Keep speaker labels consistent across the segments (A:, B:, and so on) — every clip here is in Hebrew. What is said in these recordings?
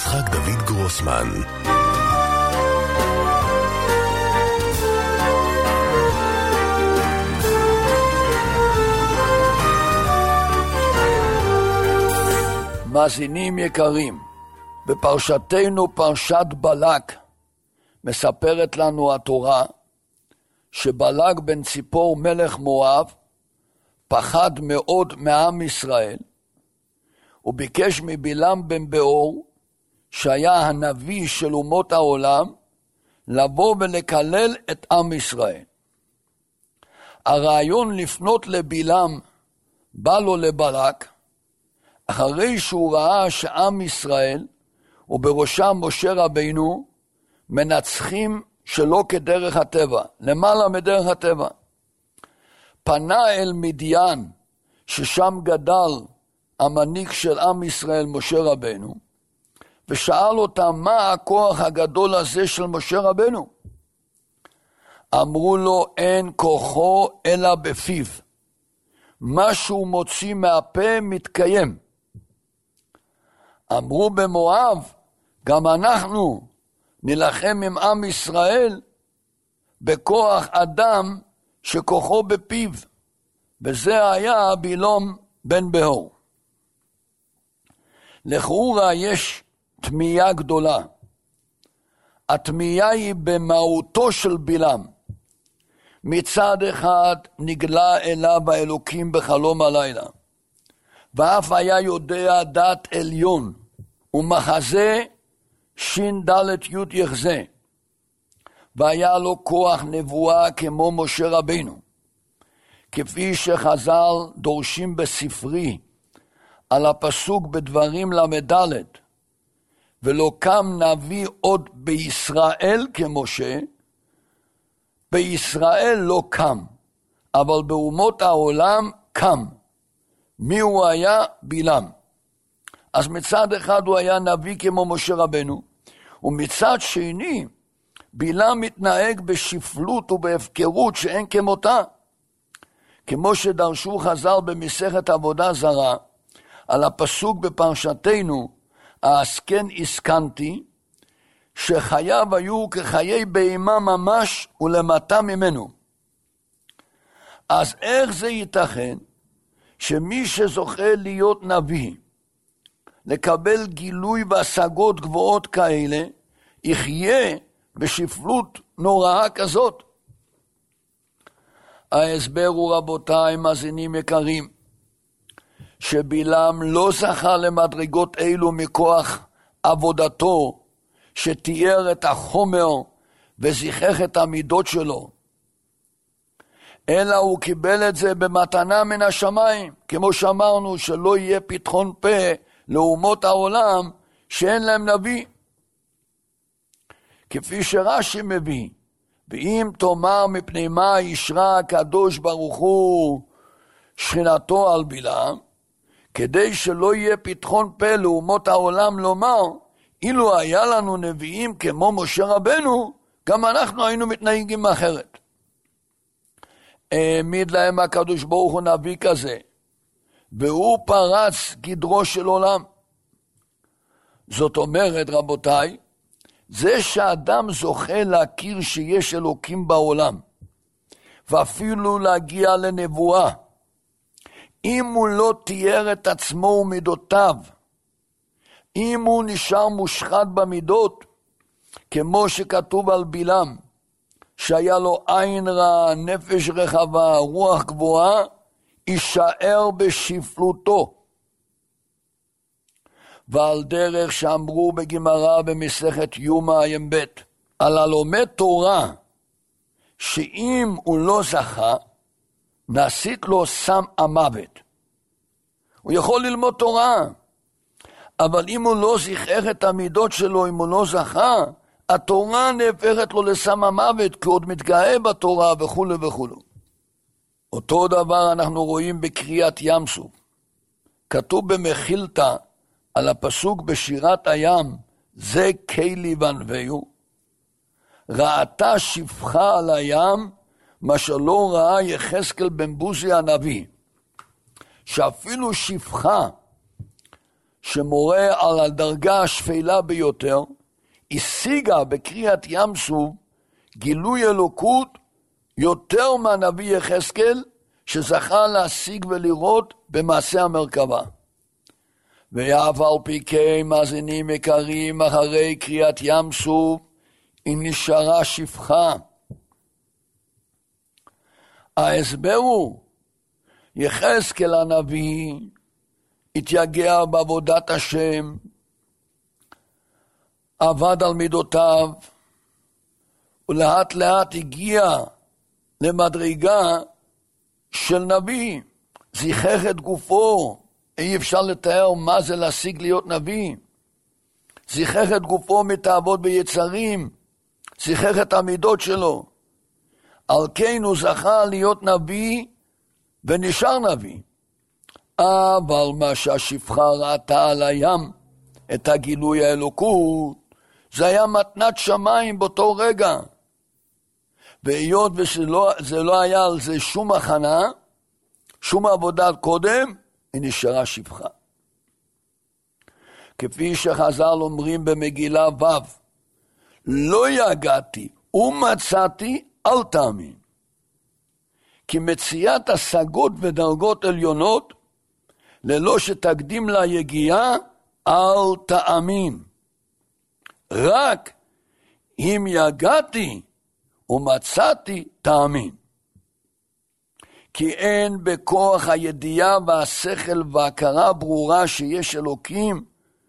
A: יצחק דוד גרוסמן.
B: מאזינים יקרים, בפרשתנו פרשת בלק מספרת לנו התורה שבלק בן ציפור מלך מואב פחד מאוד מעם ישראל וביקש מבלעם בן בעור שהיה הנביא של אומות העולם לבוא ולקלל את עם ישראל. הרעיון לפנות לבלעם בא לו לבלק אחרי שהוא ראה שעם ישראל ובראשם משה רבינו מנצחים שלא כדרך הטבע, למעלה מדרך הטבע. פנה אל מדיין ששם גדל המנהיג של עם ישראל משה רבינו ושאל אותם מה הכוח הגדול הזה של משה רבינו. אמרו לו אין כוחו אלא בפיו, מה שהוא מוציא מהפה מתקיים. אמרו במואב גם אנחנו נלחם עם עם ישראל בכוח אדם שכוחו בפיו, וזה היה בלעם בן בעור. לכאורה יש תמיהה גדולה. התמיהה היא במהותו של בלעם. מצד אחד נגלה אליו האלוקים בחלום הלילה, ואף היה יודע דת עליון ומחזה שין דלת י' יחזה, והיה לו כוח נבואה כמו משה רבינו, כפי שחז"ל דורשים בספרי על הפסוק בדברים למד' ולא קם נביא עוד בישראל כמשה. בישראל לא קם, אבל באומות העולם קם. מי הוא היה? בלעם. אז מצד אחד הוא היה נביא כמו משה רבנו, ומצד שני בלעם מתנהג בשפלות ובהפקרות שאין כמותה. כמו שדרשו חז"ל במסכת עבודה זרה, על הפסוק בפרשתנו, העסקן הסכנתי, שחייו היו כחיי בהמה ממש ולמטה ממנו. אז איך זה ייתכן שמי שזוכה להיות נביא, לקבל גילוי והשגות גבוהות כאלה, יחיה בשפלות נוראה כזאת? ההסבר הוא, רבותיי מאזינים יקרים, שבלעם לא זכה למדרגות אלו מכוח עבודתו, שתיאר את החומר וזיכך את המידות שלו, אלא הוא קיבל את זה במתנה מן השמיים, כמו שאמרנו שלא יהיה פתחון פה לאומות העולם שאין להם נביא. כפי שרש"י מביא, ואם תאמר מפני מה ישרה הקדוש ברוך הוא שכינתו על בלעם, כדי שלא יהיה פתחון פה לאומות העולם לומר, אילו היה לנו נביאים כמו משה רבנו, גם אנחנו היינו מתנהגים אחרת. העמיד להם הקדוש ברוך הוא נביא כזה, והוא פרץ גדרו של עולם. זאת אומרת, רבותיי, זה שאדם זוכה להכיר שיש אלוקים בעולם, ואפילו להגיע לנבואה, אם הוא לא תיאר את עצמו ומידותיו, אם הוא נשאר מושחת במידות, כמו שכתוב על בלעם, שהיה לו עין רע, נפש רחבה, רוח גבוהה, יישאר בשפלותו. ועל דרך שאמרו בגמרא במסכת יומא י"ב, על הלומד תורה, שאם הוא לא זכה, נעשית לו סם המוות. הוא יכול ללמוד תורה, אבל אם הוא לא זיכך את המידות שלו, אם הוא לא זכה, התורה נהפכת לו לסם המוות, כי עוד מתגאה בתורה וכו' וכו'. אותו דבר אנחנו רואים בקריאת ים סוף. כתוב במחילתא על הפסוק בשירת הים, זה כלי ונביאו, ראתה שפחה על הים, מה שלא ראה יחזקאל בן בוזי הנביא, שאפילו שפחה שמורה על הדרגה השפלה ביותר, השיגה בקריאת ים סוף גילוי אלוקות יותר מהנביא יחזקאל, שזכה להשיג ולראות במעשה המרכבה. ואף על פי כן, מאזינים יקרים, אחרי קריאת ים סוף, היא נשארה שפחה. ההסבר הוא, יחזקאל הנביא התייגע בעבודת השם, עבד על מידותיו, ולאט לאט הגיע למדרגה של נביא, זיכך את גופו, אי אפשר לתאר מה זה להשיג להיות נביא, זיכך את גופו מתאוות ביצרים, זיכך את המידות שלו, על כן הוא זכה להיות נביא ונשאר נביא. אבל מה שהשפחה ראתה על הים, את הגילוי האלוקות, זה היה מתנת שמיים באותו רגע. והיות וזה לא היה על זה שום הכנה, שום עבודה קודם, היא נשארה שפחה. כפי שחז"ל אומרים במגילה ו', לא יגעתי ומצאתי, אל תאמין. כי מציאת השגות ודרגות עליונות, ללא שתקדים לה יגיעה, אל תאמין. רק אם יגעתי ומצאתי, תאמין. כי אין בכוח הידיעה והשכל וההכרה ברורה שיש אלוקים,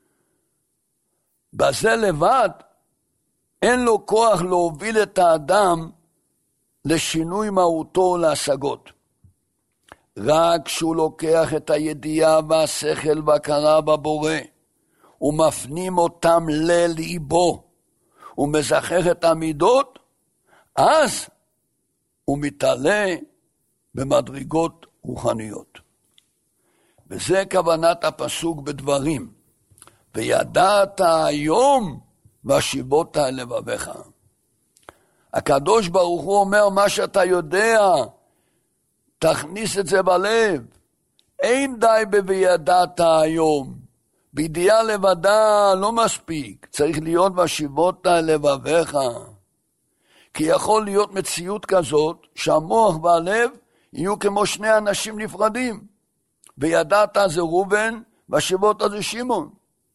B: בזה לבד אין לו כוח להוביל את האדם לשינוי מהותו להשגות. רק כשהוא לוקח את הידיעה והשכל וההכרה בבורא, ומפנים אותם לליבו, ומזכר את המידות, אז הוא מתעלה במדרגות רוחניות. וזה כוונת הפסוק בדברים. וידעת היום והשיבות אל לבביך. הקדוש ברוך הוא אומר, מה שאתה יודע, תכניס את זה בלב. אין די ב"וידעת היום". בידיעה לבדה לא מספיק, צריך להיות והשיבות אל לבביך. כי יכול להיות מציאות כזאת, שהמוח והלב יהיו כמו שני אנשים נפרדים. וידעת זה ראובן, והשיבות זה שמעון.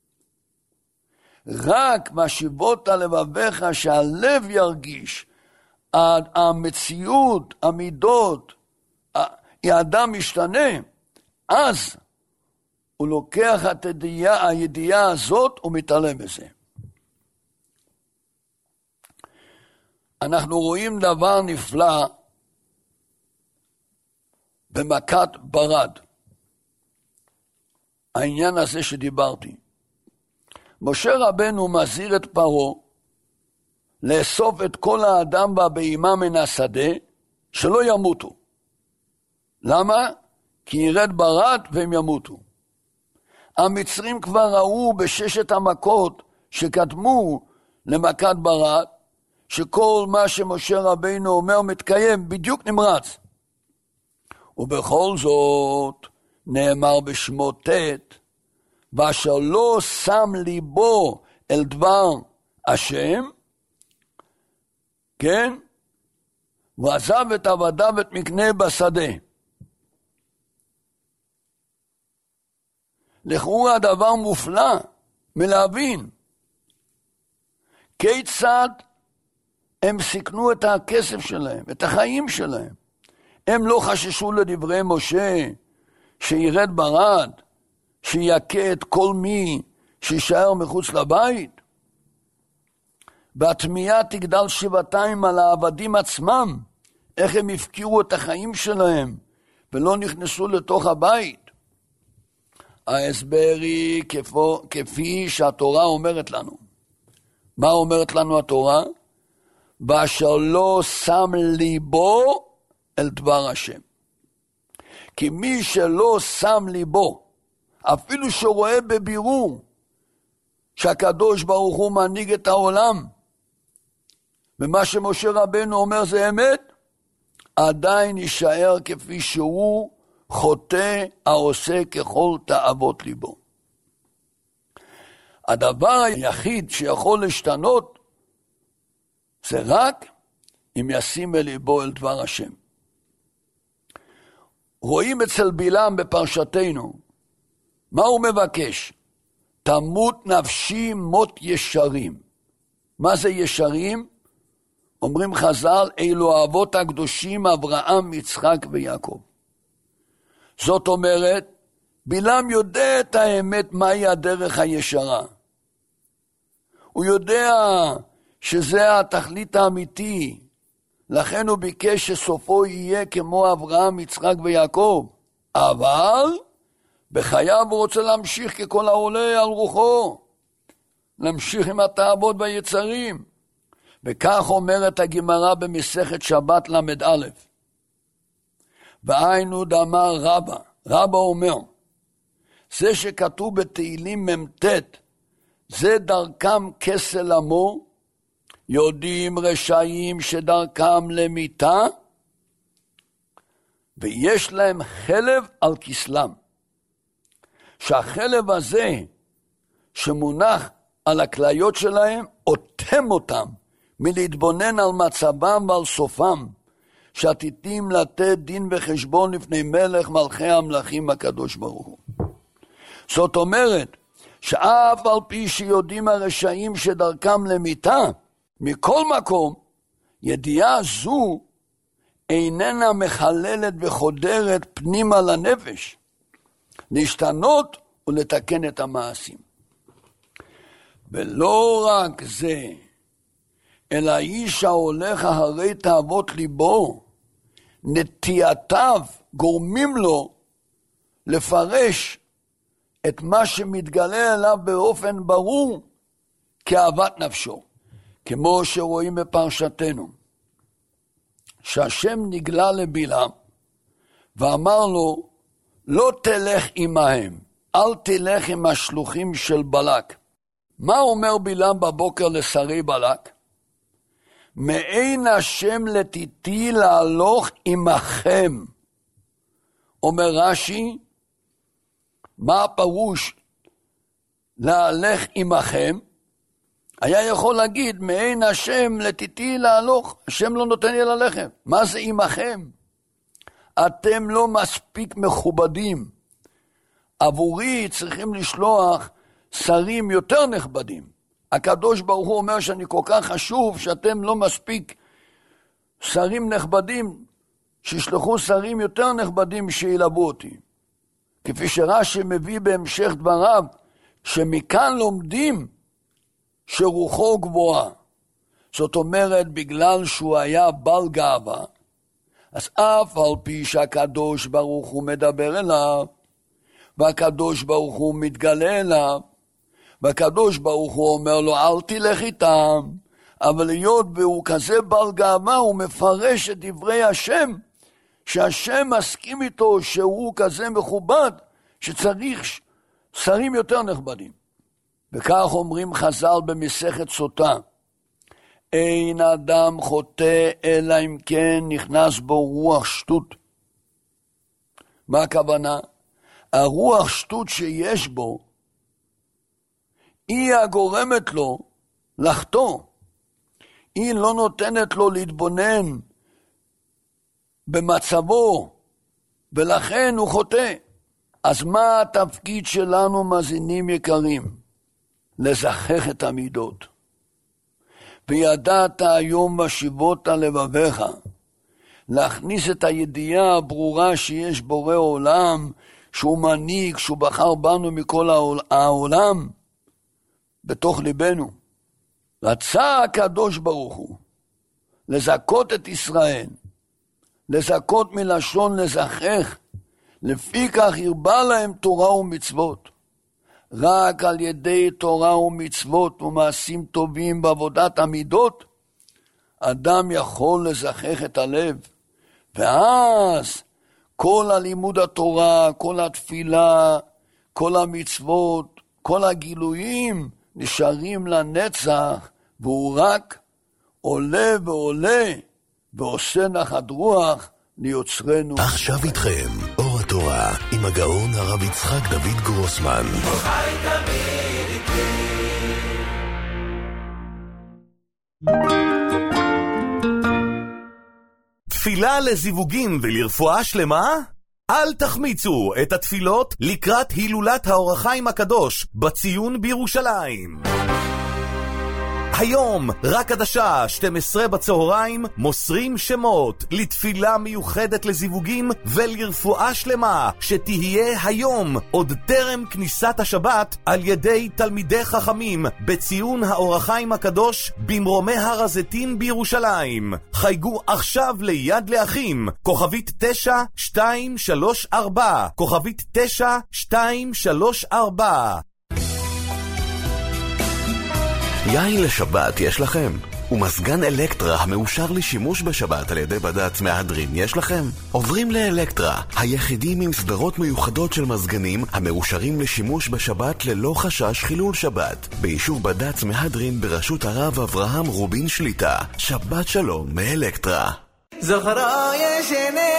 B: רק והשיבות אל לבביך, שהלב ירגיש, המציאות, המידות, האדם משתנה, אז הוא לוקח את הידיעה הזאת ומתעלם בזה. אנחנו רואים דבר נפלא במכת ברד. העניין הזה שדיברתי. משה רבנו מזהיר את פרעה לאסוף את כל האדם והבהמה מן השדה, שלא ימותו. למה? כי ירד ברד והם ימותו. המצרים כבר ראו בששת המכות שקדמו למכת ברד, שכל מה שמשה רבינו אומר מתקיים, בדיוק נמרץ. ובכל זאת נאמר בשמות ט', ואשר לא שם ליבו אל דבר השם, כן? ועזב את עבדיו ואת מקנה בשדה. לכאורה הדבר מופלא מלהבין כיצד הם סיכנו את הכסף שלהם, את החיים שלהם. הם לא חששו לדברי משה שירד ברד, שיכה את כל מי שישאר מחוץ לבית. והתמיהה תגדל שבעתיים על העבדים עצמם, איך הם הפקירו את החיים שלהם ולא נכנסו לתוך הבית. ההסבר היא כפי שהתורה אומרת לנו. מה אומרת לנו התורה? ואשר לא שם ליבו אל דבר השם. כי מי שלא שם ליבו, אפילו שרואה בבירור שהקדוש ברוך הוא מנהיג את העולם, ומה שמשה רבנו אומר זה אמת, עדיין יישאר כפי שהוא, חוטא העושה ככל תאוות ליבו. הדבר היחיד שיכול להשתנות זה רק אם ישים בליבו אל דבר השם. רואים אצל בלעם בפרשתנו, מה הוא מבקש? תמות נפשי מות ישרים. מה זה ישרים? אומרים חז"ל, אלו האבות הקדושים אברהם, יצחק ויעקב. זאת אומרת, בלעם יודע את האמת מהי הדרך הישרה. הוא יודע שזה התכלית האמיתי, לכן הוא ביקש שסופו יהיה כמו אברהם, יצחק ויעקב. אבל בחייו הוא רוצה להמשיך ככל העולה על רוחו, להמשיך עם התאוות והיצרים. וכך אומרת הגמרא במסכת שבת למד א', והיינו דאמר רבא, רבא אומר, זה שכתוב בתהילים מ"ט, זה דרכם כסל עמו, יודעים רשעים שדרכם למיתה, ויש להם חלב על כסלם. שהחלב הזה שמונח על הכליות שלהם, אותם אותם מלהתבונן על מצבם ועל סופם, שעתידים לתת דין וחשבון לפני מלך מלכי המלכים הקדוש ברוך הוא. זאת אומרת, שאף על פי שיודעים הרשעים שדרכם למיתה, מכל מקום, ידיעה זו איננה מחללת וחודרת פנימה לנפש, להשתנות ולתקן את המעשים. ולא רק זה, אלא איש ההולך אחרי תאוות ליבו, נטייתיו גורמים לו לפרש את מה שמתגלה אליו באופן ברור כאוות נפשו. כמו שרואים בפרשתנו, שהשם נגלה לבלעם ואמר לו, לא תלך עמהם, אל תלך עם השלוחים של בלק. מה אומר בלעם בבוקר לשרי בלק? מאין השם לתיתי להלוך עמכם. אומר רש"י, מה הפירוש להלך עמכם? היה יכול להגיד, מאין השם לתיתי להלוך, השם לא נותן לי ללכת. מה זה עמכם? אתם לא מספיק מכובדים. עבורי צריכים לשלוח שרים יותר נכבדים. הקדוש ברוך הוא אומר שאני כל כך חשוב שאתם לא מספיק שרים נכבדים, שישלחו שרים יותר נכבדים שילבו אותי. כפי שרש"י מביא בהמשך דבריו, שמכאן לומדים שרוחו גבוהה. זאת אומרת, בגלל שהוא היה בעל גאווה, אז אף על פי שהקדוש ברוך הוא מדבר אליו, והקדוש ברוך הוא מתגלה אליו, והקדוש ברוך הוא אומר לו, אל תלך איתם, אבל היות והוא כזה בעל גאווה, הוא מפרש את דברי השם, שהשם מסכים איתו שהוא כזה מכובד, שצריך שרים יותר נכבדים. וכך אומרים חז"ל במסכת סוטה, אין אדם חוטא אלא אם כן נכנס בו רוח שטות. מה הכוונה? הרוח שטות שיש בו, היא הגורמת לו לחטוא. היא לא נותנת לו להתבונן במצבו, ולכן הוא חוטא. אז מה התפקיד שלנו, מאזינים יקרים? לזכך את המידות. וידעת היום ושיבות לבביך, להכניס את הידיעה הברורה שיש בורא עולם, שהוא מנהיג, שהוא בחר בנו מכל העולם, בתוך ליבנו. רצה הקדוש ברוך הוא לזכות את ישראל, לזכות מלשון לזכך, לפי כך הרבה להם תורה ומצוות. רק על ידי תורה ומצוות ומעשים טובים בעבודת המידות, אדם יכול לזכך את הלב. ואז כל הלימוד התורה, כל התפילה, כל המצוות, כל הגילויים נשארים לנצח, והוא רק עולה ועולה ועושה נחת רוח ליוצרנו.
A: עכשיו איתכם אור התורה עם הגאון הרב יצחק דוד גרוסמן.
C: חי תמיד איתי תפילה לזיווגים ולרפואה שלמה? אל תחמיצו את התפילות לקראת הילולת האור החיים הקדוש בציון בירושלים. היום, רק עד השעה 12 בצהריים, מוסרים שמות לתפילה מיוחדת לזיווגים ולרפואה שלמה, שתהיה היום, עוד טרם כניסת השבת, על ידי תלמידי חכמים, בציון האור החיים הקדוש, במרומי הר הזיתים בירושלים. חייגו עכשיו ליד לאחים, כוכבית 9234, כוכבית 9234.
A: יין לשבת יש לכם? ומסגן אלקטרה המאושר לשימוש בשבת על ידי בד"ץ מהדרין יש לכם? עוברים לאלקטרה, היחידים עם סדרות מיוחדות של מזגנים המאושרים לשימוש בשבת ללא חשש חילול שבת. באישור בד"ץ מהדרין בראשות הרב אברהם רובין שליטה. שבת שלום מאלקטרה.
D: זכרה ישני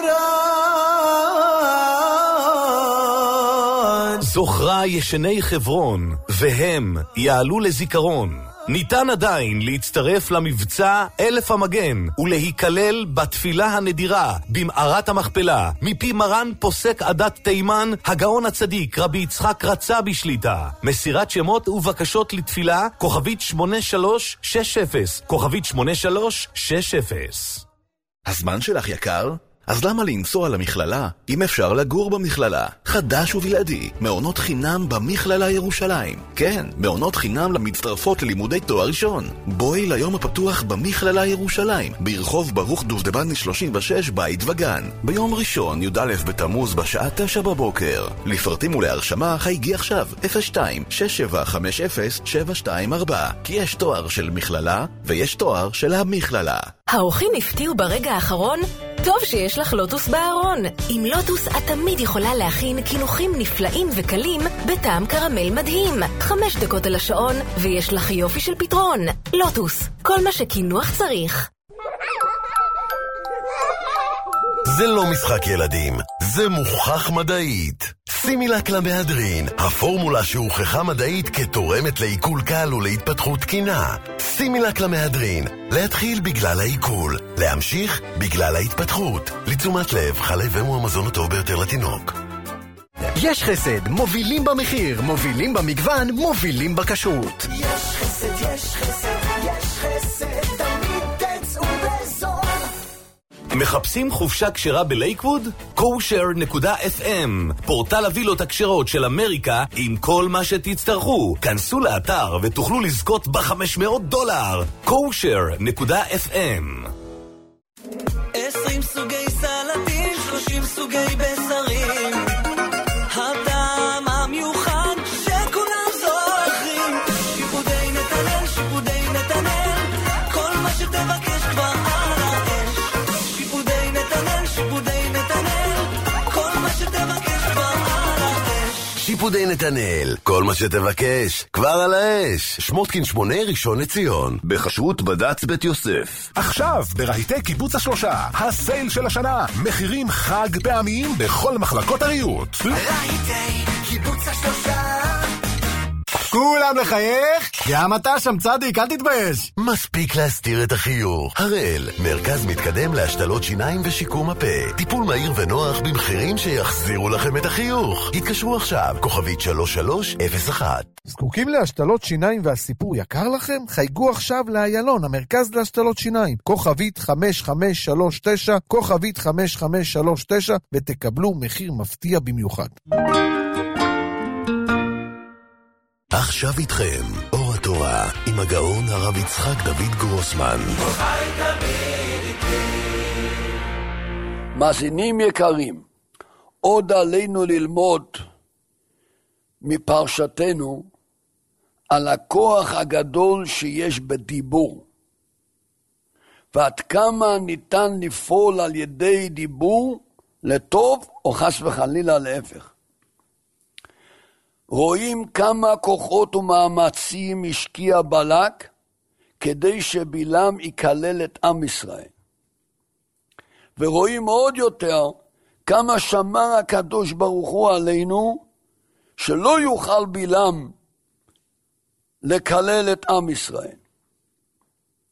D: חברון,
C: זוכרה ישני חברון, והם יעלו לזיכרון. ניתן עדיין להצטרף למבצע 1000 המגן ולהיכלל בתפילה הנדירה במערת המכפלה מפי מרן פוסק עדת תימן הגאון הצדיק רבי יצחק רצה בשליטה. מסירת שמות ובקשות לתפילה כוכבית 8360, כוכבית 8360.
A: הזמן שלך יקר? אז למה לנסוע למכללה אם אפשר לגור במכללה? חדש ובלעדי, מעונות חינם במכללה ירושלים. כן, מעונות חינם למצטרפות ללימודי תואר ראשון. בואי ליום הפתוח במכללה ירושלים, ברחוב ברוך דובדבני 36 בית וגן. ביום ראשון י"א בתמוז בשעה 9 בבוקר. לפרטים ולהרשמה חייגי עכשיו 02-6750-724, כי יש תואר של מכללה ויש תואר של המכללה.
E: האורחים הפתיעו ברגע האחרון? טוב שיש לך לוטוס בארון. עם לוטוס את תמיד יכולה להכין קינוחים נפלאים וקלים בטעם קרמל מדהים. 5 דקות על השעון ויש לך יופי של פתרון. לוטוס, כל מה שקינוח צריך.
A: זה לא משחק ילדים, זה מוכח מדעית. סימילק למהדרין, הפורמולה שהוכחה מדעית כתורמת לעיכול קל ולהתפתחות תקינה. סימילק למהדרין, להתחיל בגלל העיכול, להמשיך בגלל ההתפתחות. לתשומת לב, חלב אם הוא המזון הטוב ביותר לתינוק.
F: יש חסד, מובילים במחיר, מובילים במגוון, מובילים בכשרות.
D: יש חסד, יש חסד, יש חסד, תמיד תצאו בזול.
C: מחפשים חופשה כשרה בלייקווד? kosher.fm, פורטל הווילות הכשרות של אמריקה עם כל מה שתצטרכו. כנסו לאתר ותוכלו לזכות $500. kosher.fm.
D: 20 סוגי סלטים, 30 סוגי בשרים, הטעם המיוחד שכולם זוכרים. שיפודי נתנאל, שיפודי נתנאל, כל מה שתבקש כבר על האש. שיפודי נתנאל, שיפודי נתנאל, כל מה שתבקש כבר על האש.
A: שיפודי נתנאל, כל מה שתבקש, כבר על האש. שמותקין 8 ראשון לציון, בחשרות בד"ץ בית יוסף.
G: עכשיו, ברהיטי קיבוץ השלושה, הסייל של השנה, מחירים חג פעמיים בכל מחלקות הריהוט.
D: רהיטי קיבוץ השלושה.
F: כולם לחייך? גם אתה שם צדיק, אל תתבייש.
A: מספיק להסתיר את החיוך. הראל, מרכז מתקדם להשתלות שיניים ושיקום הפה. טיפול מהיר ונוח במחירים שיחזירו לכם את החיוך. התקשרו עכשיו, כוכבית 3301.
H: זקוקים להשתלות שיניים והסיפור יקר לכם? חייגו עכשיו לאיילון, המרכז להשתלות שיניים. כוכבית 5539, כוכבית 5539, ותקבלו מחיר מפתיע במיוחד.
A: עכשיו איתכם, אור התורה, עם הגאון הרב יצחק דוד גרוסמן.
B: מאזינים יקרים, עוד עלינו ללמוד מפרשתנו על הכוח הגדול שיש בדיבור, ועד כמה ניתן לפעול על ידי דיבור לטוב או חס וחלילה להפך. רואים כמה כוחות ומאמצים השקיע בלק כדי שבלעם יקלל את עם ישראל. ורואים עוד יותר כמה שמר הקדוש ברוך הוא עלינו שלא יוכל בלעם לקלל את עם ישראל.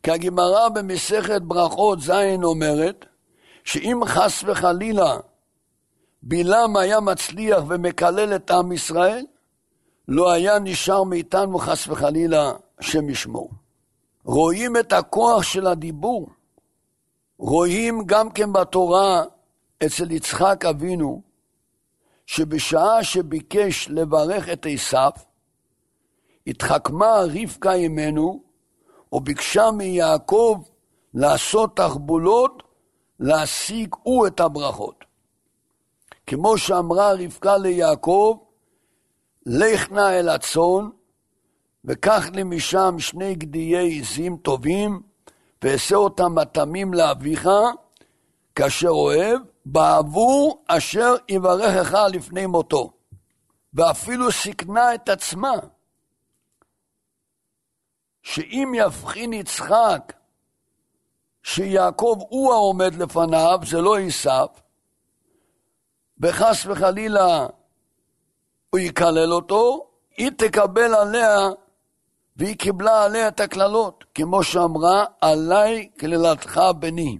B: כי הגמרא במסכת ברכות זין אומרת, שאם חס וחלילה בלעם היה מצליח ומקלל את עם ישראל, לא היה נשאר מאיתנו חס וחלילה השם ישמור. רואים את הכוח של הדיבור, רואים גם כן בתורה אצל יצחק אבינו, שבשעה שביקש לברך את עשיו, התחכמה רבקה אמנו, וביקשה מיעקב לעשות תחבולות, להשיג הוא את הברכות. כמו שאמרה רבקה ליעקב, לך נא אל הצאן, וקח לי משם 2 גדיי עזים טובים, ועשה אותם מתמים לאביך, כאשר אוהב, בעבור אשר יברכך לפני מותו. ואפילו סיכנה את עצמה, שאם יבחין יצחק, שיעקב הוא העומד לפניו, זה לא עשיו, וחס וחלילה הוא יקלל אותו, היא תקבל עליה, והיא קיבלה עליה את הכללות, כמו שאמרה, עליי כללתך בני.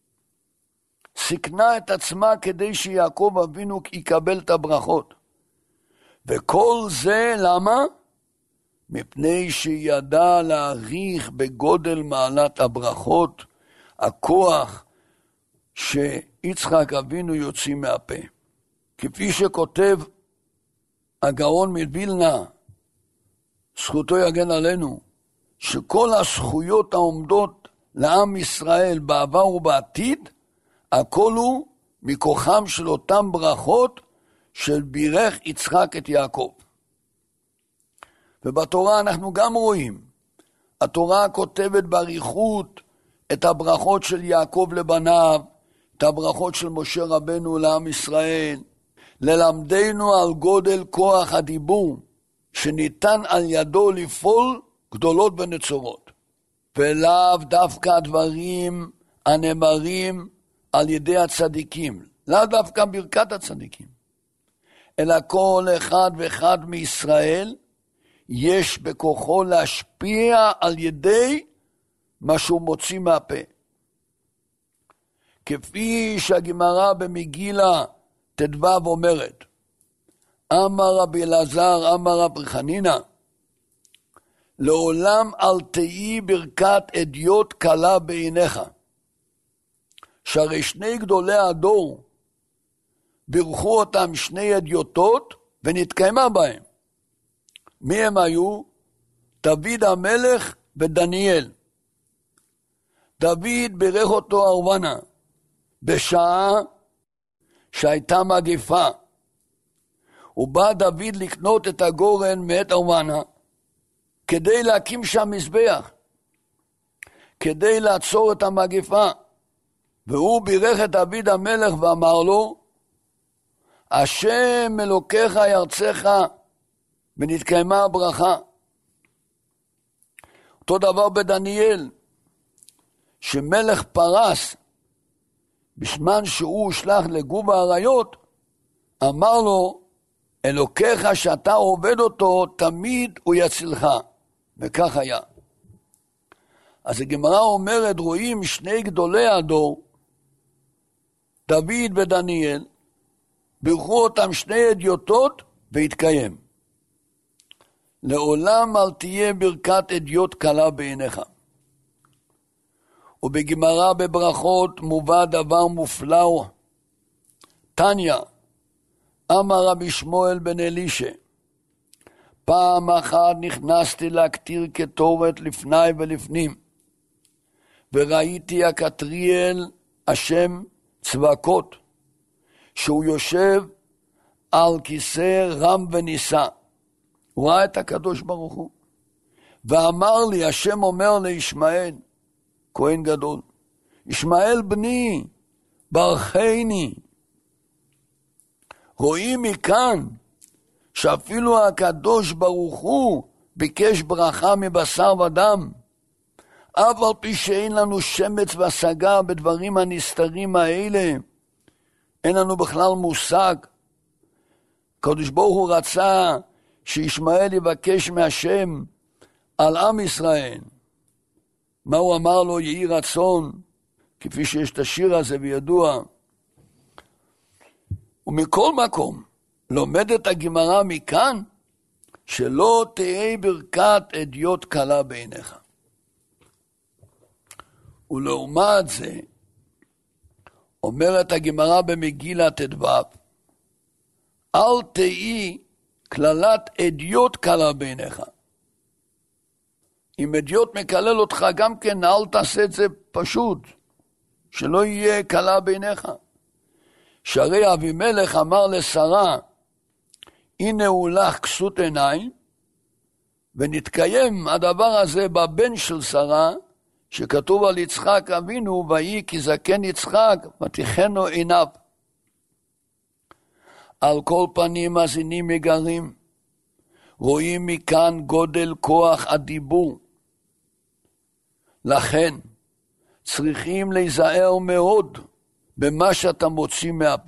B: סיכנה את עצמה כדי שיעקב אבינו יקבל את הברכות. וכל זה למה? מפני שידע להעריך בגודל מעלת הברכות, הכוח שיצחק אבינו יוציא מהפה. כפי שכותב הגאון מווילנה, זכותו יגן עלינו, שכל הזכויות העומדות לעם ישראל בעבר ובעתיד, הכל הוא מכוחם של אותם ברכות של בירך יצחק את יעקב. ובתורה אנחנו גם רואים, התורה כותבת באריכות את הברכות של יעקב לבניו, את הברכות של משה רבנו לעם ישראל, ללמדנו על גודל כוח הדיבור, שניתן על ידו לפעול גדולות ונצורות, ולאו דווקא הדברים הנאמרים על ידי הצדיקים, לאו דווקא ברכת הצדיקים, אלא כל אחד ואחד מישראל יש בכוחו להשפיע על ידי מה שהוא מוציא מהפה. כפי שהגמרא במגילה תדבב אומרת, אמר רבי אלעזר, אמר רבי חנינא, לעולם אל תהי ברכת אדיוט קלה בעיניך. שהרי 2 גדולי הדור בירכו אותם 2 אדיוטות ונתקיימה בהם. מי הם היו? דוד המלך ודניאל. דוד בירך אותו ארוונה בשעה שהייתה מגפה. ובא דוד לקנות את הגורן מאת ארוונה כדי להקים שם מזבח, כדי לעצור את המגפה. והוא בירך את דוד המלך ואמר לו, השם אלוקיך ירצך, ונתקיימה הברכה. אותו דבר בדניאל, שמלך פרס, בזמן שהוא הושלך לגוב האריות, אמר לו, אלוקיך שאתה עובד אותו, תמיד הוא יצילך. וכך היה. אז הגמרא אומרת, רואים 2 גדולי הדור, דוד ודניאל, בירכו אותם 2 אדיוטות והתקיים. לעולם אל תהיה ברכת אדיוט קלה בעיניך. ובגמרא בברכות מובא דבר מופלא. תניא, אמר רבי שמואל בן אלישע, פעם אחת נכנסתי להקטיר קטורת לפני ולפנים, וראיתי הקטריאל השם צבקות, שהוא יושב על כיסא רם ונישא. הוא ראה את הקדוש ברוך הוא, ואמר לי, השם אומר לישמעאל, כהן גדול, ישמעאל בני, ברכני. רואים מכאן שאפילו הקדוש ברוך הוא ביקש ברכה מבשר ודם, אף על פי שאין לנו שמץ והשגה בדברים הנסתרים האלה, אין לנו בכלל מושג. הקדוש ברוך הוא רצה שישמעאל יבקש מהשם על עם ישראל, מה הוא אמר לו? יהי רצון, כפי שיש את השיר הזה וידוע. ומכל מקום, לומדת הגמרא מכאן, שלא תהיה ברכת אדיוט קלה בעיניך. ולעומת זה, אומרת הגמרא במגילה ט"ו, אל תהי כללת אדיוט קלה בעיניך. אם אדיוט מקלל אותך גם כן, אל תעשה את זה פשוט, שלא יהיה קלה בעיניך. שהרי אבימלך אמר לשרה, הנה הוא לך כסות עיניים, ונתקיים הדבר הזה בבן של שרה, שכתוב על יצחק אבינו, ויהי כי זקן יצחק, ותיכנו עיניו. על כל פנים מאזינים מגרים, רואים מכאן גודל כוח הדיבור. לכן צריכים להיזהר מאוד במה שאתה מוציא מהפה.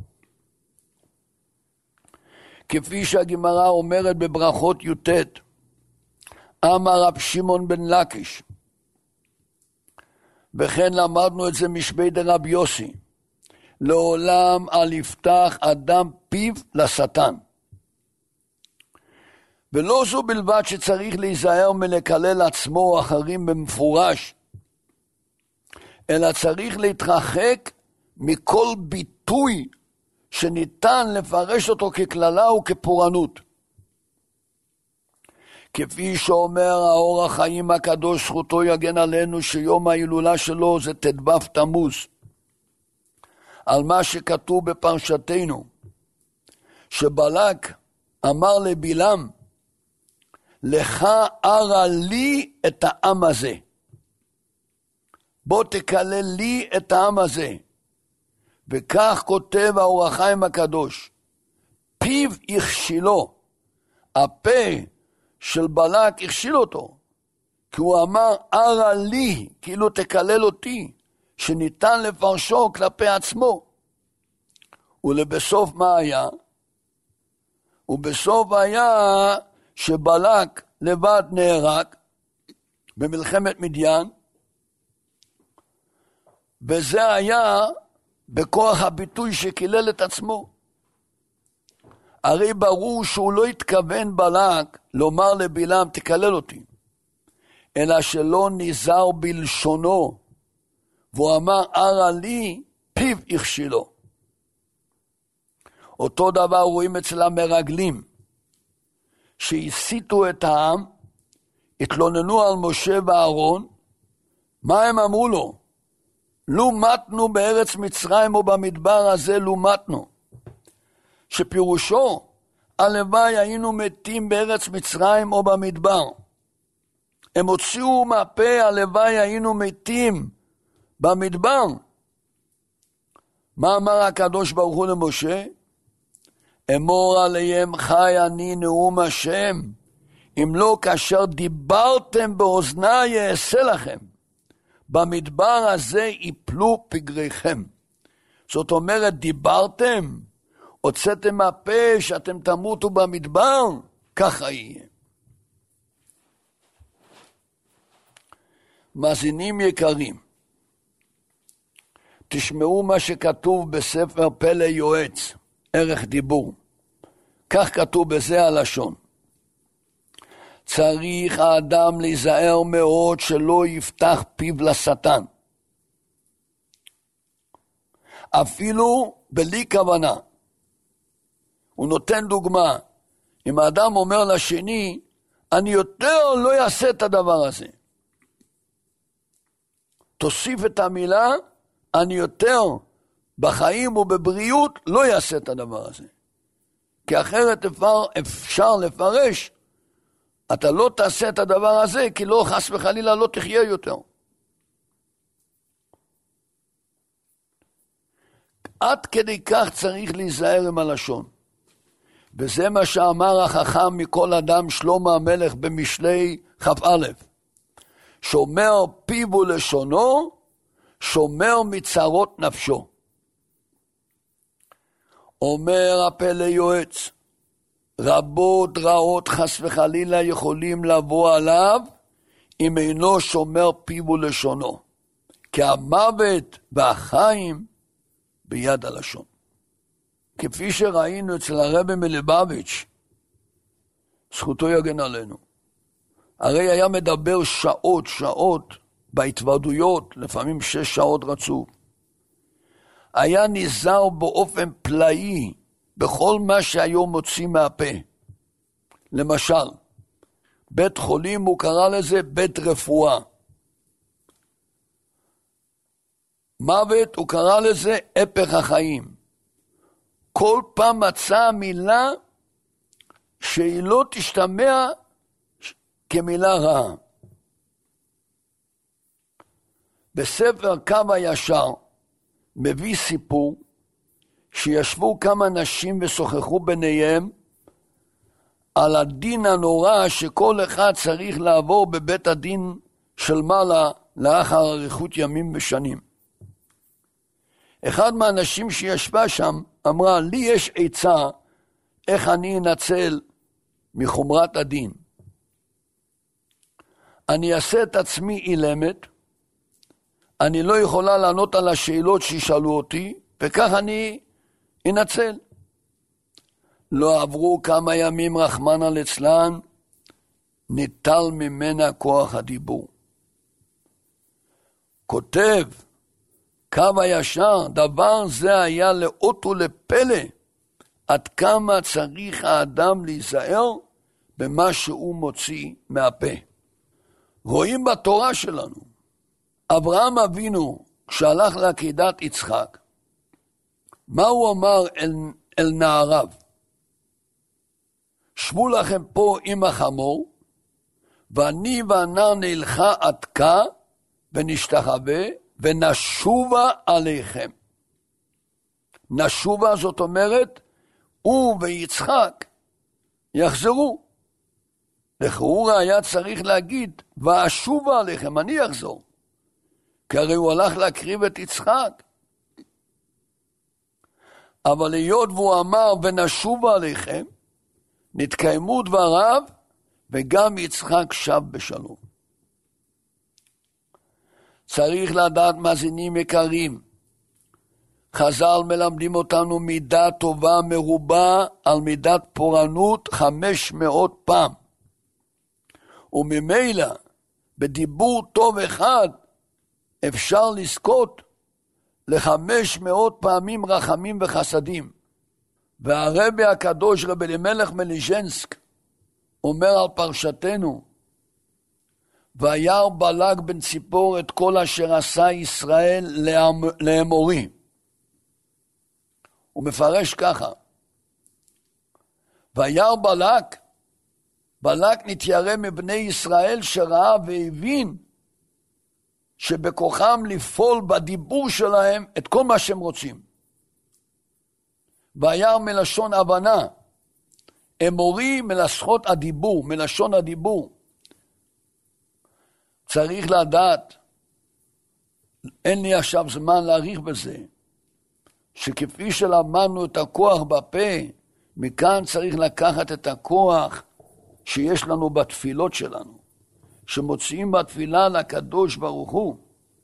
B: כפי שהגמרא אומרת בברכות י"ט, אמר רב שמעון בן לקיש, וכן למדנו את זה משבי דרב יוסי, לעולם אל יפתח אדם פיו לשטן. ולא זו בלבד שצריך להיזהר מלקלל עצמו או אחרים במפורש, אלא צריך להתרחק מכל ביטוי שניתן לפרש אותו ככללה וכפורענות. כפי שאומר האור החיים הקדוש, זכותו יגן עלינו, שיום ההילולה שלו זה ט"ו תמוז, על מה שכתוב בפרשתנו, שבלק אמר לבלעם, לך ארה לי את העם הזה, בוא תקלל לי את העם הזה. וכך כותב האור החיים הקדוש, פיו הכשילו, הפה של בלק הכשיל אותו, כי הוא אמר ארה לי, כאילו תקלל אותי, שניתן לפרשו כלפי עצמו. ולבסוף מה היה? ובסוף היה שבלק לבד נהרג במלחמת מדיין, וזה היה בכוח הביטוי שקילל את עצמו. הרי ברור שהוא לא התכוון בלק לומר לבלעם תקלל אותי, אלא שלא נזהר בלשונו, והוא אמר ארה לי, פיו הכשילו. אותו דבר רואים אצל המרגלים, שהסיתו את העם, התלוננו על משה ואהרון. מה הם אמרו לו? לו מתנו בארץ מצרים או במדבר הזה, לו מתנו. שפירושו, הלוואי היינו מתים בארץ מצרים או במדבר. הם הוציאו מהפה, הלוואי היינו מתים במדבר. מה אמר הקדוש ברוך הוא למשה? אמור עליהם חי אני נאום השם, אם לא כאשר דיברתם באוזני יעשה לכם, במדבר הזה יפלו פגריכם. זאת אומרת, דיברתם, הוצאתם מהפה שאתם תמותו במדבר, ככה יהיה. מאזינים יקרים, תשמעו מה שכתוב בספר פלא יועץ, ערך דיבור. כך כתוב בזה הלשון. צריך האדם להיזהר מאוד שלא יפתח פיו לשטן. אפילו בלי כוונה. הוא נותן דוגמה. אם האדם אומר לשני, אני יותר לא אעשה את הדבר הזה. תוסיף את המילה, אני יותר בחיים ובבריאות לא יעשה את הדבר הזה. כי אחרת אפשר לפרש, אתה לא תעשה את הדבר הזה, כי לא חס וחלילה לא תחיה יותר. עד כדי כך צריך להיזהר עם הלשון. וזה מה שאמר החכם מכל אדם שלמה המלך במשלי כ"א. שומר פיו ולשונו, שומר מצרות נפשו. אומר הפלא יועץ, רבות רעות חס וחלילה יכולים לבוא עליו, אם אינו שומר פיו ולשונו, כי המוות והחיים ביד הלשון. כפי שראינו אצל הרבי מלובביץ', זכותו יגן עלינו. הרי היה מדבר שעות בהתוודויות, לפעמים 6 שעות רצוף. היה נזהר באופן פלאי בכל מה שהיום מוציא מהפה. למשל, בית חולים הוא קרא לזה בית רפואה. מוות הוא קרא לזה הפך החיים. כל פעם מצא מילה שהיא לא תשתמע כמילה רעה. בספר קו הישר מביא סיפור שישבו כמה נשים ושוחחו ביניהם על הדין הנורא שכל אחד צריך לעבור בבית הדין של מעלה לאחר אריכות ימים ושנים. אחד מהאנשים שישבה שם אמרה, לי יש עצה איך אני אנצל מחומרת הדין. אני אעשה את עצמי אילמת, אני לא יכולה לענות על השאלות שישאלו אותי, וכך אני אנצל. לא עברו כמה ימים רחמנא ליצלן, ניטל ממנה כוח הדיבור. כותב קו הישר, דבר זה היה לאות ולפלא, עד כמה צריך האדם להיזהר במה שהוא מוציא מהפה. רואים בתורה שלנו, אברהם אבינו, כשהלך לעקדת יצחק, מה הוא אמר אל נעריו? שבו לכם פה עם החמור, ואני והנער נלכה עתקה, ונשתחווה, ונשובה עליכם. נשובה זאת אומרת, הוא ויצחק יחזרו. לכאורה היה צריך להגיד, ואשובה עליכם, אני אחזור. כי הרי הוא הלך להקריב את יצחק. אבל היות והוא אמר, ונשובה עליכם, נתקיימו דבריו, וגם יצחק שב בשלום. צריך לדעת מאזינים יקרים, חז"ל מלמדים אותנו מידה טובה מרובה על מידת פורענות 500 פעם. וממילא בדיבור טוב אחד אפשר לזכות ל500 פעמים רחמים וחסדים. והרבי הקדוש רבי אלימלך מליז'נסק אומר על פרשתנו, וירא בלק בן ציפור את כל אשר עשה ישראל לאמורי. הוא מפרש ככה, וירא בלק נתיירא מבני ישראל שראה והבין שבכוחם לפעול בדיבור שלהם את כל מה שהם רוצים. וירא מלשון הבנה, אמורי מלשון הדיבור. צריך לדעת, אין לי עכשיו זמן להאריך בזה, שכפי שלמדנו את הכוח בפה, מכאן צריך לקחת את הכוח שיש לנו בתפילות שלנו, שמוציאים בתפילה לקדוש ברוך הוא.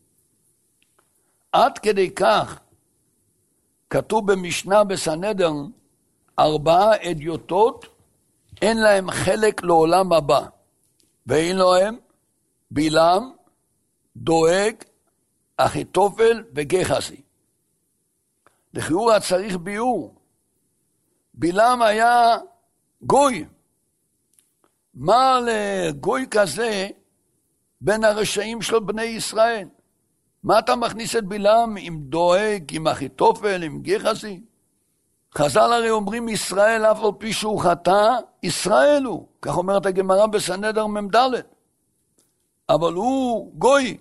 B: עד כדי כך, כתוב במשנה בסנהדרין, 4 אדיוטות, אין להם חלק לעולם הבא. ואילו הם בלעם, דואג, אחיתופל וגחזי. לכאורה צריך ביאור. בלעם היה גוי. מה לגוי כזה בין הרשעים של בני ישראל? מה אתה מכניס את בלעם עם דואג, עם אחיתופל, עם גחזי? חז"ל הרי אומרים ישראל אף על פי שהוא חטא, ישראל הוא. כך אומרת הגמרא בסנהדרין מ"ד. אבל הוא גוי.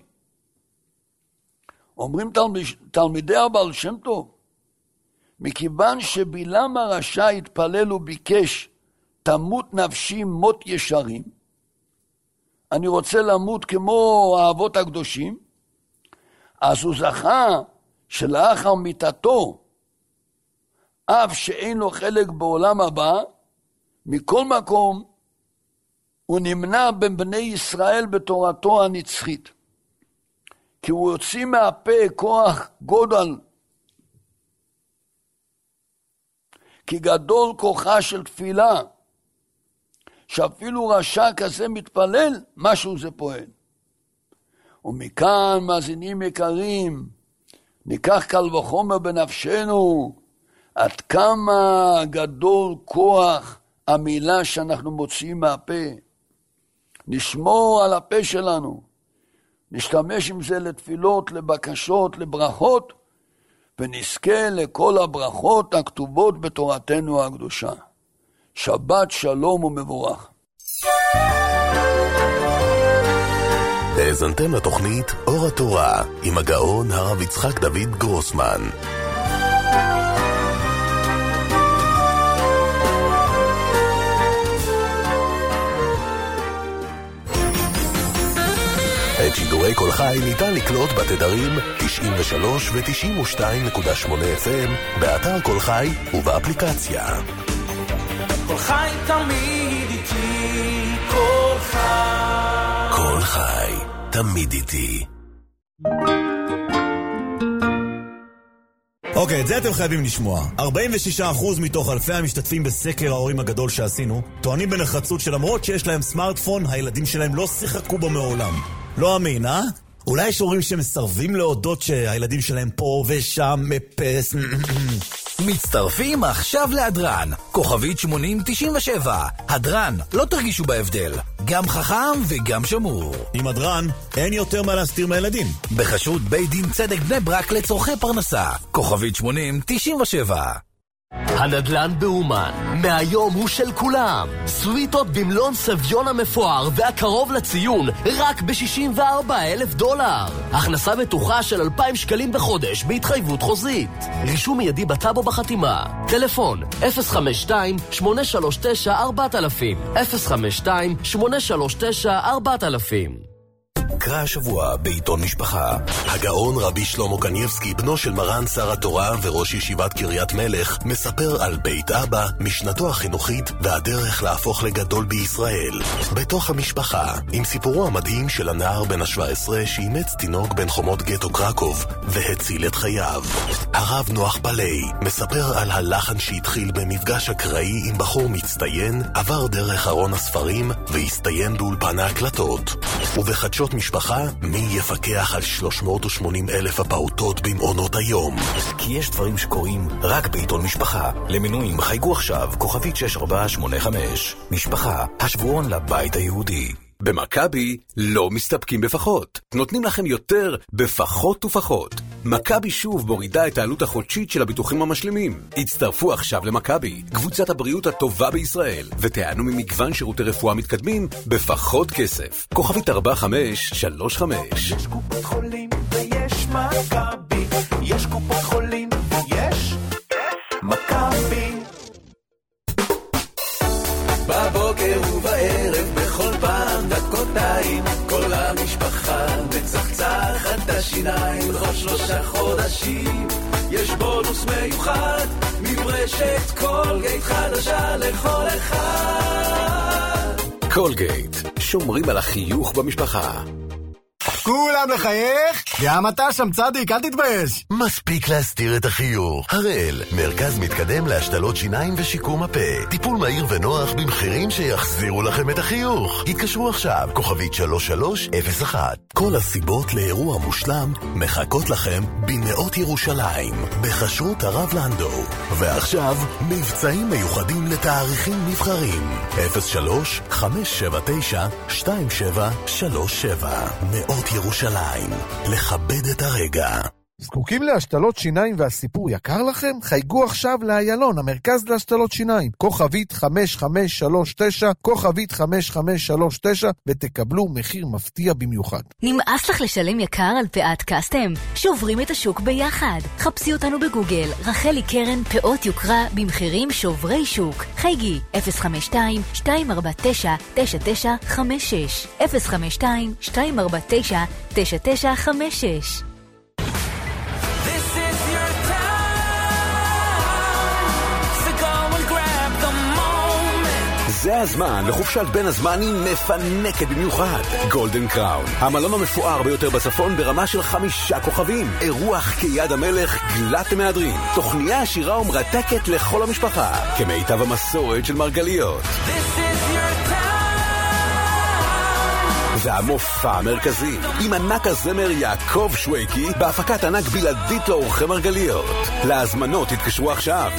B: אומרים תלמידי הבעל שם טוב, מכיוון שבלעם הרשע התפלל וביקש, תמות נפשי מות ישרים, אני רוצה למות כמו האבות הקדושים, אז הוא זכה שלאחר מיתתו, אף שאין לו חלק בעולם הבא, מכל מקום הוא נמנע בין בני ישראל בתורתו הנצחית, כי הוא יוציא מהפה כוח גודל, כי גדול כוחה של תפילה, שאפילו רשע כזה מתפלל, משהו זה פועל. ומכאן, מאזינים יקרים, ניקח קל וחומר בנפשנו, עד כמה גדול כוח המילה שאנחנו מוציאים מהפה. נשמור על הפה שלנו, נשתמש עם זה לתפילות, לבקשות, לברכות, ונזכה לכל הברכות הכתובות בתורתנו הקדושה. שבת שלום ומבורך.
A: האזנתם לתוכנית אור התורה עם הגאון הרב יצחק דוד גרוסמן. את שידורי כל חי ניתן לקלוט בתדרים 93 ו-92.8 FM באתר כל חי ובאפליקציה.
D: כל חי תמיד איתי, כל חי.
A: כל חי תמיד איתי.
I: אוקיי, את זה אתם חייבים לשמוע. 46% מתוך אלפי המשתתפים בסקר ההורים הגדול שעשינו טוענים בנחרצות שלמרות שיש להם סמארטפון, הילדים שלהם לא שיחקו בו מעולם. לא אמין, אה? אולי יש הורים שמסרבים להודות שהילדים שלהם פה ושם מפס.
C: מצטרפים עכשיו להדרן, כוכבית 8097. הדרן, לא תרגישו בהבדל. גם חכם וגם שמור.
I: עם הדרן, אין יותר מה להסתיר מהילדים.
C: בחסות בית דין צדק בני ברק לצורכי פרנסה. כוכבית 8097.
J: הנדל"ן באומן, מהיום הוא של כולם. סוויטות במלון סביון המפואר והקרוב לציון, רק $64,000. הכנסה בטוחה של 2,000 שקלים בחודש בהתחייבות חוזית. רישום מיידי בטאבו בחתימה. טלפון 052-839-4000 052-839-4000.
A: קרא השבוע בעיתון משפחה. הגאון רבי שלמה קניבסקי, בנו של מרן שר התורה וראש ישיבת קריית מלך, מספר על בית אבא, משנתו החינוכית והדרך להפוך לגדול בישראל. בתוך המשפחה, עם סיפורו המדהים של הנער בן ה-17 שאימץ תינוק בין חומות גטו קרקוב והציל את חייו. הרב נוח פלאי מספר על הלחן שהתחיל במפגש אקראי עם בחור מצטיין, עבר דרך ארון הספרים והסתיים באולפן ההקלטות. ובחדשות משפחה, מי יפקח על 380,000 הפעוטות במעונות היום? כי יש דברים שקורים רק בעיתון משפחה. למינויים חייגו עכשיו, כוכבית 6485. משפחה, השבועון לבית היהודי. במכבי לא מסתפקים בפחות. נותנים לכם יותר בפחות ופחות. מכבי שוב מורידה את העלות החודשית של הביטוחים המשלימים. הצטרפו עכשיו למכבי, קבוצת הבריאות הטובה בישראל, ותענו ממגוון שירותי רפואה מתקדמים בפחות כסף. כוכבית 4535.
D: יש קופת חולים ויש מכבי. יש קופת חולים ויש מכבי. בבוקר ובערב בכל פעם דקותיים, כל המשפחה מצחצחת את השיניים. בכל 3 חודשים יש בונוס מיוחד מברשת קולגייט חדשה לכל אחד.
A: קולגייט, שומרים על החיוך במשפחה.
F: כולם לחייך? גם אתה שם צדיק, אל תתבייש.
A: מספיק להסתיר את החיוך. הראל, מרכז מתקדם להשתלות שיניים ושיקום הפה. טיפול מהיר ונוח במחירים שיחזירו לכם את החיוך. התקשרו עכשיו, כוכבית 3301. כל הסיבות לאירוע מושלם מחכות לכם בנאות ירושלים, בחסות הרב לנדו. ועכשיו, מבצעים מיוחדים לתאריכים נבחרים. 03-579-2737. נאות ירושלים, לכבד את הרגע.
H: זקוקים להשתלות שיניים והסיפור יקר לכם? חייגו עכשיו לאיילון, המרכז להשתלות שיניים. כוכבית 5539, כוכבית 5539, ותקבלו מחיר מפתיע במיוחד.
E: נמאס לך לשלם יקר על פאת קסטם? שוברים את השוק ביחד. חפשי אותנו בגוגל, רחלי קרן פאות יוקרה במחירים שוברי שוק. חייגי 052-249-9956 052-249-9956.
A: זה הזמן לחופשת בין הזמנים מפנקת במיוחד. גולדן קראון, המלון המפואר ביותר בצפון ברמה של 5 כוכבים. אירוח כיד המלך גלת מהדרין. תוכניה עשירה ומרתקת לכל המשפחה. כמיטב המסורת של מרגליות. והמופע המרכזי עם ענק הזמר יעקב שויקי בהפקת ענק בלעדית לאורחי מרגליות. להזמנות התקשרו עכשיו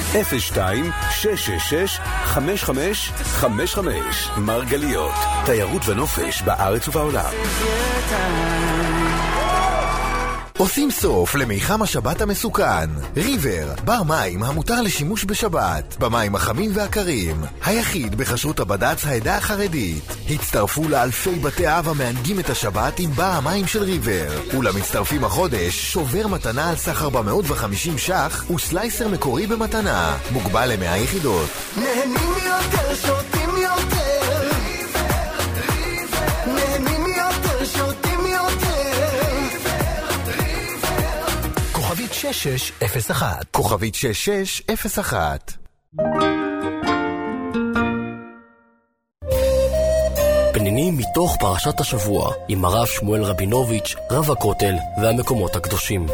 A: 02-666-5555. מרגליות, תיירות ונופש בארץ ובעולם.
K: עושים סוף למיחם השבת המסוכן. ריבר, בר מים המותר לשימוש בשבת, במים החמים והקרים, היחיד בחשרות הבד"ץ העדה החרדית. הצטרפו לאלפי בתי אב המענגים את השבת עם בר המים של ריבר, ולמצטרפים החודש שובר מתנה על סך 450 ש"ח וסלייסר מקורי במתנה, מוגבל ל100 יחידות.
D: נהנים יותר, שותים יותר, נהנים יותר, שותים יותר.
K: כוכבית 6601, כוכבית 6601.
J: פנינים מתוך פרשת השבוע עם הרב שמואל רבינוביץ', רב הכותל והמקומות הקדושים.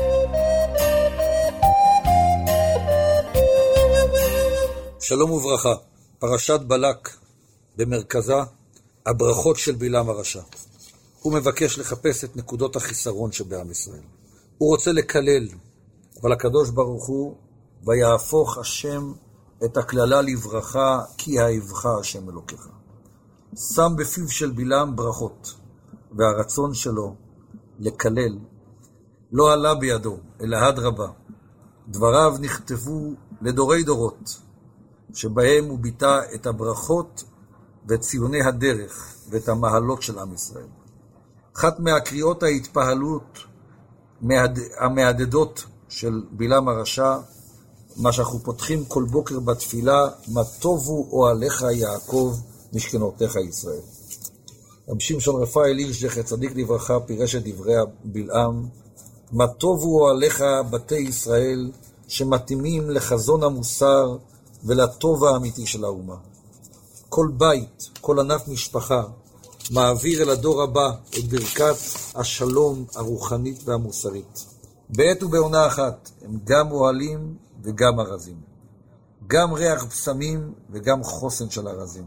L: שלום וברכה. פרשת בלק, במרכזה הברכות של בלעם הרשע. הוא מבקש לחפש את נקודות החיסרון שבעם ישראל. הוא רוצה לקלל, אבל הקדוש ברוך הוא, ויהפוך השם את הכללה לברכה, כי האבך השם אלוקיך. שם בפיו של בלעם ברכות, והרצון שלו לקלל לא עלה בידו, אלא אדרבה. דבריו נכתבו לדורי דורות, שבהם הוא ביטא את הברכות ואת ציוני הדרך ואת המעלות של עם ישראל. אחת מהקריאות ההתפעלות המעדדות של בלעם הרשע, מה שאנחנו פותחים כל בוקר בתפילה, מה טובו אוהליך יעקב משכנותיך ישראל. רבי שמשון רפאל הירש זכר צדיק לברכה פירש את דברי בלעם, מה טובו אוהליך בתי ישראל שמתאימים לחזון המוסר ולטוב האמיתי של האומה. כל בית, כל ענף משפחה, מעביר אל הדור הבא את ברכת השלום הרוחנית והמוסרית. בעת ובעונה אחת הם גם אוהלים וגם ארזים. גם ריח פסמים וגם חוסן של ארזים.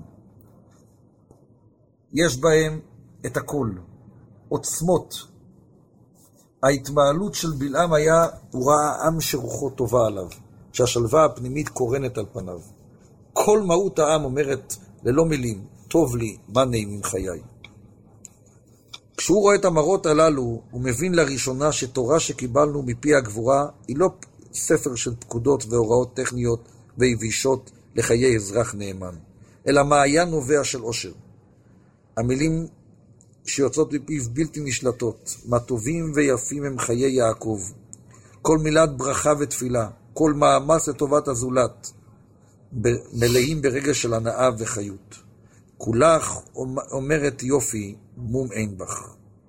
L: יש בהם את הכל, עוצמות. ההתמעלות של בלעם היה, הוא ראה עם שרוחו טובה עליו, שהשלווה הפנימית קורנת על פניו. כל מהות העם אומרת ללא מילים, טוב לי, מה נעימים חיי. כשהוא רואה את המראות הללו, הוא מבין לראשונה שתורה שקיבלנו מפי הגבורה היא לא ספר של פקודות והוראות טכניות ויבישות לחיי אזרח נאמן, אלא מעיין נובע של עושר. המילים שיוצאות מפיו בלתי נשלטות, מה טובים ויפים הם חיי יעקב. כל מילת ברכה ותפילה, כל מאמץ לטובת הזולת, מלאים ברגע של הנאה וחיות. כולך אומרת יופי, מום אין בך.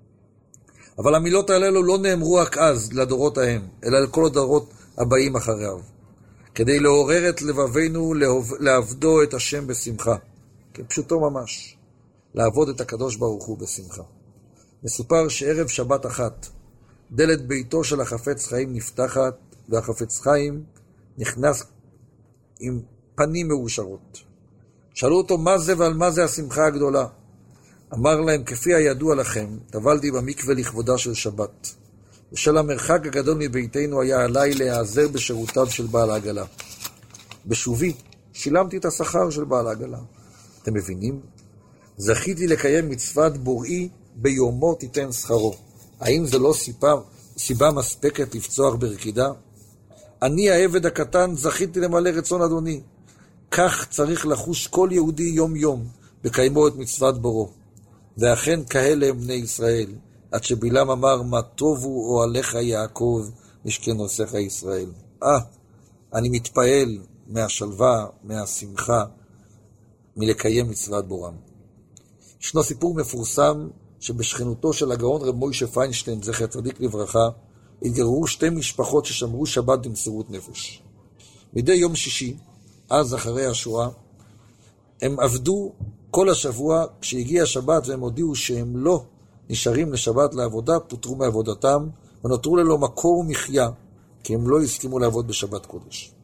L: אבל המילות האלו לא נאמרו רק אז לדורות ההם, אלא לכל הדורות הבאים אחריו, כדי לעורר את לבבינו לעבדו את השם בשמחה. כפשוטו ממש, לעבוד את הקדוש ברוך הוא בשמחה. מסופר שערב שבת אחת, דלת ביתו של החפץ חיים נפתחת, והחפץ חיים נכנס עם פנים מאושרות. שאלו אותו מה זה ועל מה זה השמחה הגדולה. אמר להם, כפי הידוע לכם, טבלתי במקווה לכבודה של שבת. ושל המרחק הגדול מביתנו היה עליי להיעזר בשירותיו של בעל העגלה. בשובי, שילמתי את השכר של בעל העגלה. אתם מבינים? זכיתי לקיים מצוות בוראי ביומו תיתן שכרו. האם זה לא סיבה מספקת לפצוח ברקידה? אני העבד הקטן זכיתי למלא רצון אדוני. כך צריך לחוש כל יהודי יום יום בקיימו את מצוות בורו. ואכן כאלה הם בני ישראל, עד שבלעם אמר מה טובו אוהליך יעקב משכנותיך ישראל. אני מתפעל מהשלווה, מהשמחה, מלקיים מצוות בורם. ישנו סיפור מפורסם שבשכנותו של הגאון רב מוישה פיינשטיין זכר צדיק לברכה התגוררו שתי משפחות ששמרו שבת במסירות נפש. מדי יום שישי, אז אחרי השואה, הם עבדו כל השבוע, כשהגיע השבת והם הודיעו שהם לא נשארים לשבת לעבודה, פוטרו מעבודתם, ונותרו ללא מקור מחיה, כי הם לא הסכימו לעבוד בשבת קודש.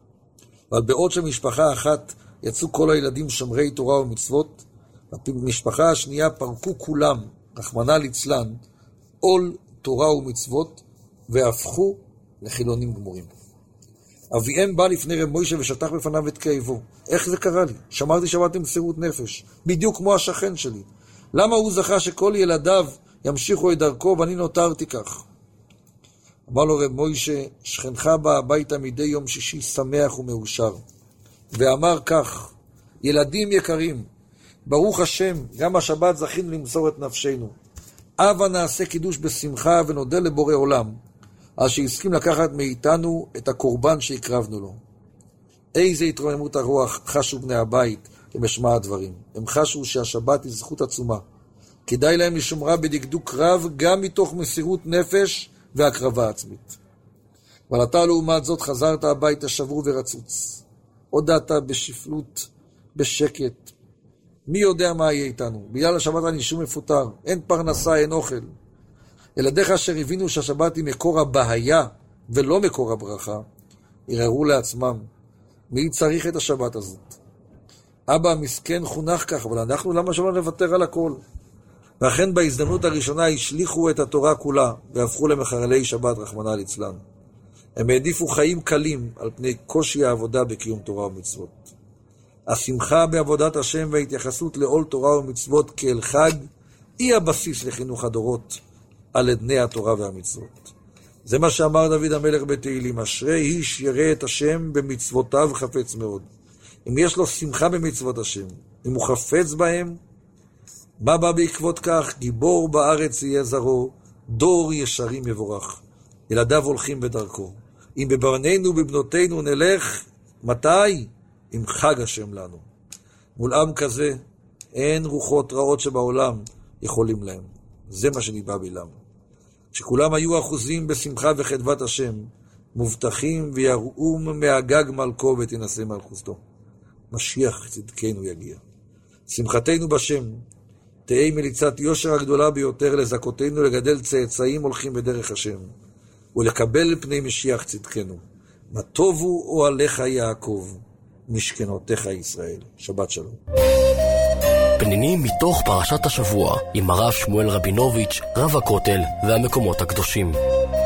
L: אבל בעוד שמשפחה אחת יצאו כל הילדים שומרי תורה ומצוות, במשפחה השנייה פרקו כולם, רחמנא ליצלן, עול תורה ומצוות, והפכו לחילונים גמורים. אביהם בא לפני רב מוישה ושטח בפניו את כאבו. איך זה קרה לי? שמרתי שבת במסירות נפש, בדיוק כמו השכן שלי. למה הוא זכה שכל ילדיו ימשיכו את דרכו ואני נותרתי כך? אמר לו רב מוישה, שכנך בא הביתה מדי יום שישי שמח ומאושר. ואמר כך, ילדים יקרים, ברוך השם, גם השבת זכינו למסור את נפשנו. הבה נעשה קידוש בשמחה ונודה לבורא עולם, על שהסכים לקחת מאיתנו את הקורבן שהקרבנו לו. איזה התרוממות הרוח חשו בני הבית למשמע הדברים. הם חשו שהשבת היא זכות עצומה. כדאי להם לשומרה בדקדוק רב, גם מתוך מסירות נפש והקרבה עצמית. אבל אתה לעומת זאת חזרת הביתה שבור ורצוץ. הודעת בשפלות, בשקט. מי יודע מה יהיה איתנו? בגלל השבת אני שום מפוטר, אין פרנסה, אין אוכל. ילדיך אשר הבינו שהשבת היא מקור הבעיה ולא מקור הברכה, יראו לעצמם, מי צריך את השבת הזאת? אבא המסכן חונך כך, אבל אנחנו למה שלא נוותר על הכל? ואכן בהזדמנות הראשונה השליחו את התורה כולה, והפכו למחללי שבת רחמנא ליצלן. הם העדיפו חיים קלים על פני קושי העבודה בקיום תורה ומצוות. השמחה בעבודת השם וההתייחסות לעול תורה ומצוות כאל חג, היא הבסיס לחינוך הדורות על עדני התורה והמצוות. זה מה שאמר דוד המלך בתהילים, אשרי איש ירא את השם במצוותיו חפץ מאוד. אם יש לו שמחה במצוות השם, אם הוא חפץ בהם, מה בא בעקבות כך? גיבור בארץ יהיה זרו, דור ישרים יבורך. ילדיו הולכים בדרכו. אם בבנינו ובבנותינו נלך, מתי? עם חג השם לנו. מול עם כזה, אין רוחות רעות שבעולם יכולים להם. זה מה שניבא בלעם. כשכולם היו אחוזים בשמחה וחדבת השם, מובטחים ויראום מהגג מלכו ותנסה מלכותו. משיח צדקנו יגיע. שמחתנו בשם, תהי מליצת יושר הגדולה ביותר לזכותנו לגדל צאצאים הולכים בדרך השם, ולקבל פני משיח צדקנו. מה טובו אוהליך יעקב, משכנותיך ישראל. שבת שלום.
J: פנינים מתוך פרשת השבוע עם הרב שמואל רבינוביץ', רב הכותל והמקומות הקדושים.